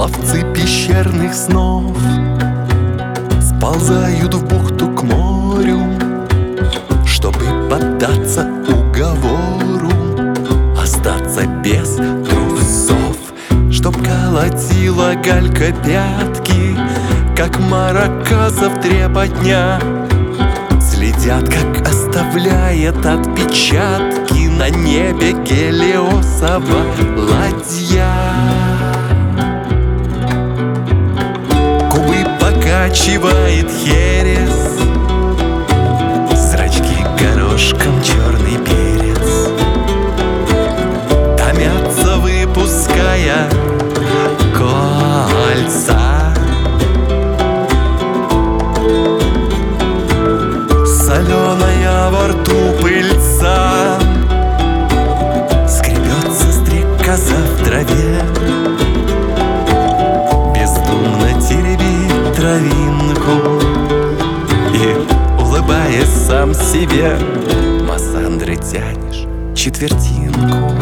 Ловцы пещерных снов сползают в бухту к морю, чтобы поддаться уговору, остаться без трусов, чтоб колотила галька пятки, как маракасов трепотня. Следят, как оставляет отпечатки на небе Гелиосова ладья. Губы покачивает херес, зрачки горошком черный перец томятся, выпуская кольца. Соленая во рту пыльца, скребется стрекоза в траве, бездумно теребит травинку и, улыбаясь сам себе, Массандры тянешь четвертинку.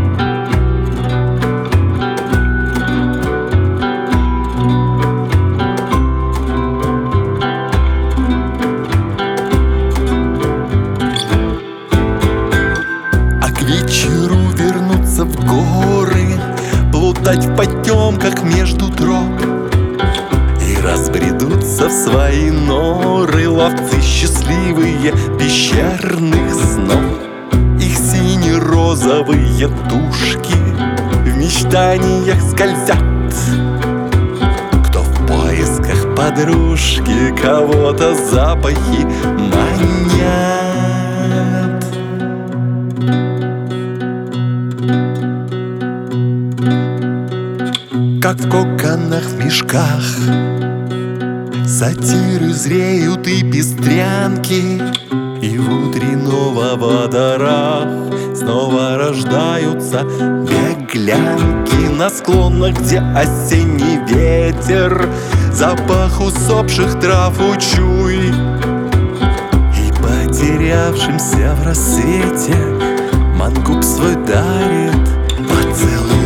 К вечеру вернуться в горы, плутать в потемках между троп, и разбредутся в свои норы ловцы счастливые пещерных снов. Их сине-розовые тушки в мечтаниях скользят, кто в поисках подружки, кого-то запахи манят. Как в коконах, в мешках сатиры зреют и пестрянки, и в утренного водорах снова рождаются беглянки. На склонах, где осенний ветер запах усопших трав учуй, и потерявшимся в рассвете мангуб свой дарит поцелуй.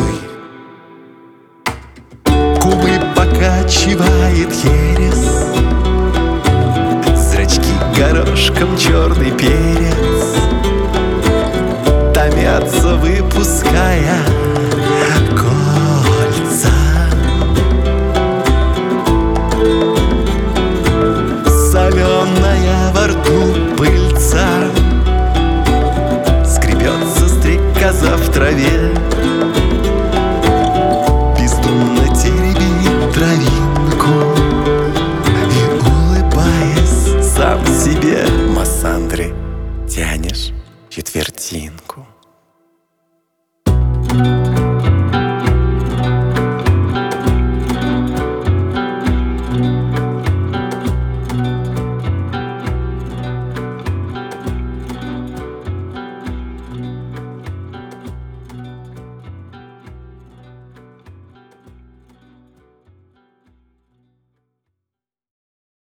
Губы покачивает херес, зрачки горошком черный перец томятся, выпуская кольца. Соленая во рту пыльца, скребется стрекоза в траве, бездумно теребит травинку и, улыбаясь сам себе, Массандры тянешь четвертинку.